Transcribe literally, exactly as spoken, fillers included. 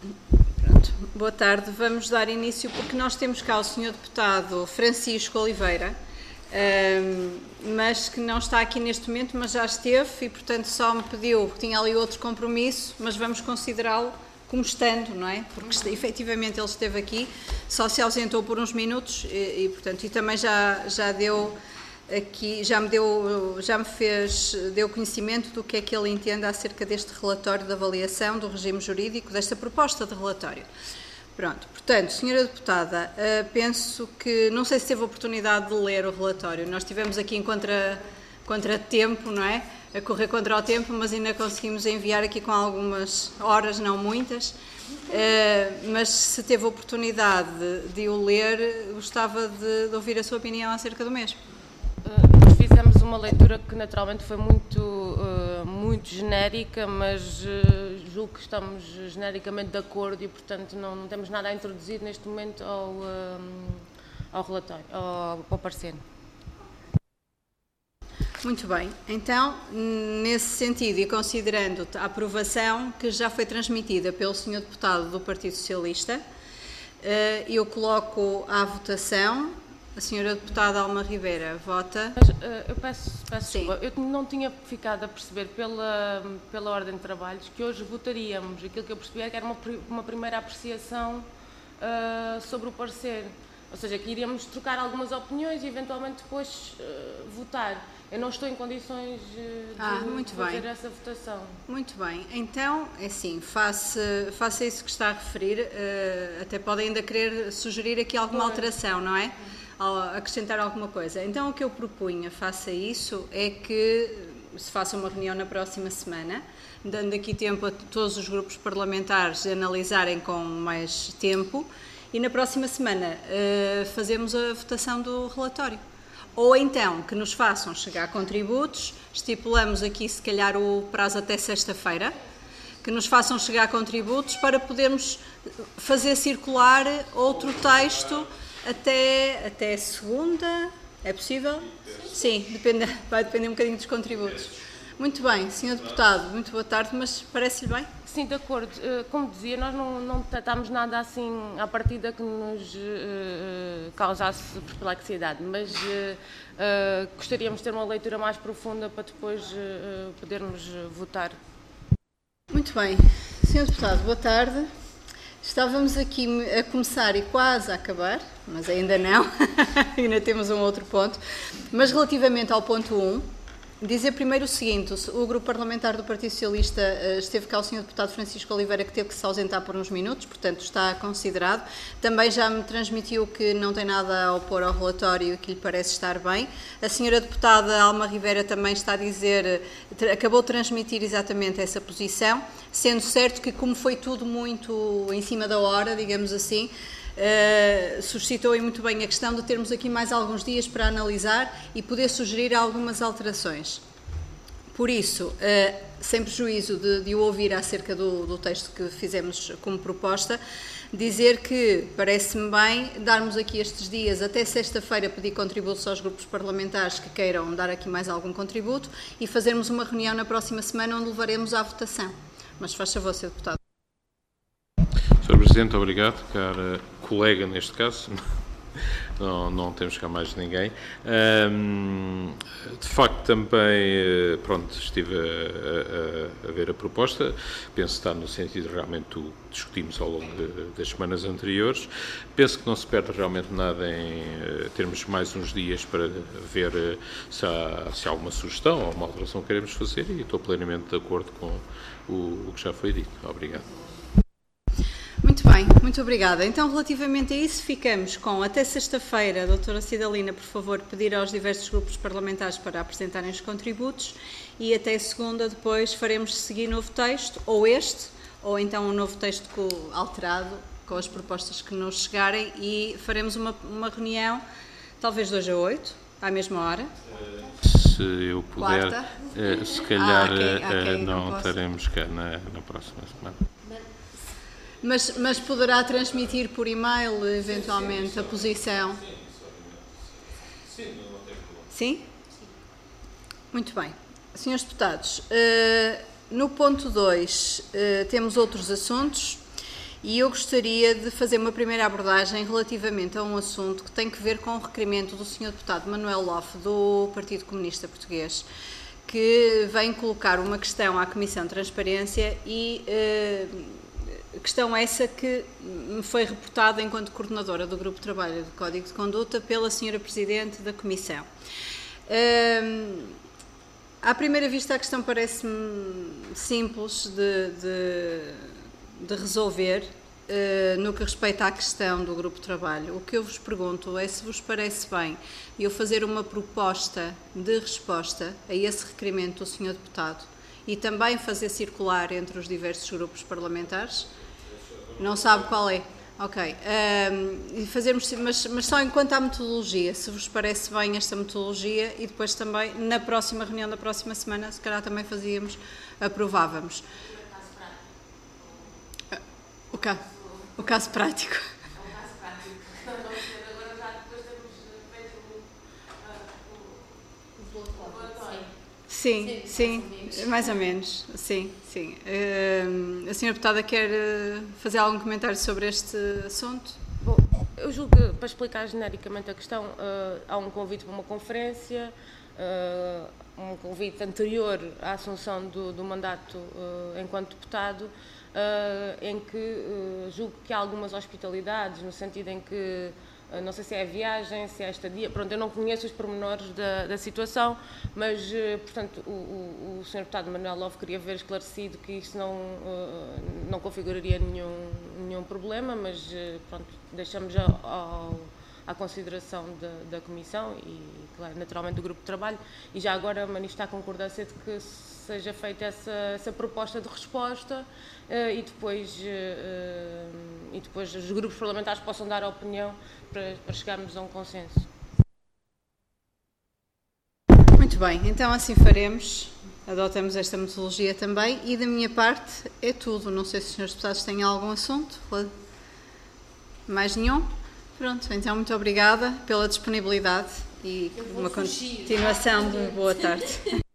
Pronto. Boa tarde. Vamos dar início porque nós temos cá o senhor Deputado Francisco Oliveira, um, mas que não está aqui neste momento, mas já esteve e, portanto, só me pediu, tinha ali outro compromisso, mas vamos considerá-lo como estando, não é? Porque efetivamente ele esteve aqui, só se ausentou por uns minutos e, e portanto, e também já, já deu aqui, já me deu, já me fez, deu conhecimento do que é que ele entende acerca deste relatório de avaliação do regime jurídico, desta proposta de relatório. Pronto, portanto, senhora Deputada, penso que, não sei se teve a oportunidade de ler o relatório, nós estivemos aqui em contra, contra tempo, não é? A correr contra o tempo, mas ainda conseguimos enviar aqui com algumas horas, não muitas, uh, mas se teve a oportunidade de, de o ler, gostava de, de ouvir a sua opinião acerca do mesmo. Uh, nós fizemos uma leitura que naturalmente foi muito, uh, muito genérica, mas uh, julgo que estamos genericamente de acordo e, portanto, não, não temos nada a introduzir neste momento ao, uh, ao relatório, ao, ao parecer. Muito bem, então, nesse sentido e considerando a aprovação que já foi transmitida pelo senhor Deputado do Partido Socialista, eu coloco à votação. A senhora Deputada Alma Ribeira vota. Mas, eu peço, peço desculpa, eu não tinha ficado a perceber pela, pela ordem de trabalhos que hoje votaríamos. Aquilo que eu percebi é que era uma, uma primeira apreciação uh, sobre o parecer. Ou seja, que iríamos trocar algumas opiniões e eventualmente depois uh, votar. Eu não estou em condições uh, de ah, muito fazer bem. essa votação. Muito bem. Então, é assim, faça, faça isso que está a referir. Uh, até podem ainda querer sugerir aqui alguma Bom, alteração, não é? Ao acrescentar alguma coisa. Então, o que eu propunha, faça isso, é que se faça uma reunião na próxima semana, dando aqui tempo a todos os grupos parlamentares de analisarem com mais tempo, e na próxima semana uh, fazemos a votação do relatório. Ou então, que nos façam chegar contributos, estipulamos aqui se calhar o prazo até sexta-feira, que nos façam chegar contributos para podermos fazer circular outro texto até, até segunda. É possível? Sim, depende, vai depender um bocadinho dos contributos. Muito bem, senhor Deputado, muito boa tarde, mas parece-lhe bem? Sim, de acordo. Como dizia, nós não, não tratámos nada assim à partida que nos uh, causasse perplexidade, mas uh, uh, gostaríamos de ter uma leitura mais profunda para depois uh, podermos votar. Muito bem. senhor Deputado, boa tarde. Estávamos aqui a começar e quase a acabar, mas ainda não, ainda temos um outro ponto. Mas relativamente ao ponto um, dizer primeiro o seguinte: o Grupo Parlamentar do Partido Socialista esteve cá o senhor Deputado Francisco Oliveira, que teve que se ausentar por uns minutos, portanto está considerado. Também já me transmitiu que não tem nada a opor ao relatório e que lhe parece estar bem. A senhora Deputada Alma Ribeira também está a dizer, acabou de transmitir exatamente essa posição, sendo certo que, como foi tudo muito em cima da hora, digamos assim, Uh, suscitou aí muito bem a questão de termos aqui mais alguns dias para analisar e poder sugerir algumas alterações. Por isso, uh, sem prejuízo de, de o ouvir acerca do, do texto que fizemos como proposta, dizer que parece-me bem darmos aqui estes dias até sexta-feira, pedir contributos aos grupos parlamentares que queiram dar aqui mais algum contributo e fazermos uma reunião na próxima semana onde levaremos à votação. Mas faz favor, senhor Deputado. senhor Presidente, obrigado, cara colega neste caso, não, não temos cá mais ninguém. Um, de facto, também, pronto, estive a, a, a ver a proposta, penso que está no sentido realmente do que discutimos ao longo de, das semanas anteriores. Penso que não se perde realmente nada em termos mais uns dias para ver se há, se há alguma sugestão ou uma alteração que queremos fazer e estou plenamente de acordo com o, o que já foi dito. Obrigado. Muito bem, muito obrigada. Então, relativamente a isso, ficamos com até sexta-feira, a doutora Cidalina, por favor, pedir aos diversos grupos parlamentares para apresentarem os contributos e até segunda depois faremos seguir novo texto, ou este, ou então um novo texto com, alterado, com as propostas que nos chegarem e faremos uma, uma reunião, talvez dois a oito, à mesma hora. Se eu puder, Quarta. se calhar ah, okay, okay, não, não estaremos cá na, na próxima semana. Mas, mas poderá transmitir por e-mail, eventualmente, a posição? Sim? Muito bem. senhores Deputados, no ponto dois temos outros assuntos e eu gostaria de fazer uma primeira abordagem relativamente a um assunto que tem que ver com o requerimento do senhor deputado Manuel Lofe, do Partido Comunista Português, que vem colocar uma questão à Comissão de Transparência e eh, questão essa que me foi reportada enquanto coordenadora do Grupo de Trabalho do Código de Conduta pela senhora Presidente da Comissão. Eh, à primeira vista a questão parece-me simples de, de, de resolver. Uh, no que respeita à questão do grupo de trabalho, o que eu vos pergunto é se vos parece bem eu fazer uma proposta de resposta a esse requerimento do senhor Deputado e também fazer circular entre os diversos grupos parlamentares. Não sabe qual é? Ok. Um, e fazermos, mas, mas só enquanto à metodologia, se vos parece bem esta metodologia, e depois também, na próxima reunião da próxima semana, se calhar também fazíamos, aprovávamos. O caso, o caso prático. É um caso prático. Agora já depois temos feito o relatório. Sim, sim, sim, mais ou menos, sim, sim. Uh, a senhora Deputada quer fazer algum comentário sobre este assunto? Bom, eu julgo que, para explicar genericamente a questão, uh, há um convite para uma conferência, uh, um convite anterior à assunção do, do mandato uh, enquanto deputado, uh, em que uh, julgo que há algumas hospitalidades, no sentido em que Uh, não sei se é a viagem, se é a estadia, pronto, eu não conheço os pormenores da, da situação, mas, uh, portanto, o, o, o senhor Deputado Manuel Lofe queria ver esclarecido que isso não, uh, não configuraria nenhum, nenhum problema, mas, uh, pronto, deixamos a, ao, à consideração da, da Comissão e, claro, naturalmente do Grupo de Trabalho, e já agora manifestar a concordância de que seja feita essa, essa proposta de resposta uh, e, depois, uh, e depois os grupos parlamentares possam dar a opinião para, para chegarmos a um consenso. Muito bem, então assim faremos, adotamos esta metodologia também e da minha parte é tudo. Não sei se os senhores deputados têm algum assunto, mais nenhum? Pronto, então muito obrigada pela disponibilidade e uma continuação de boa tarde.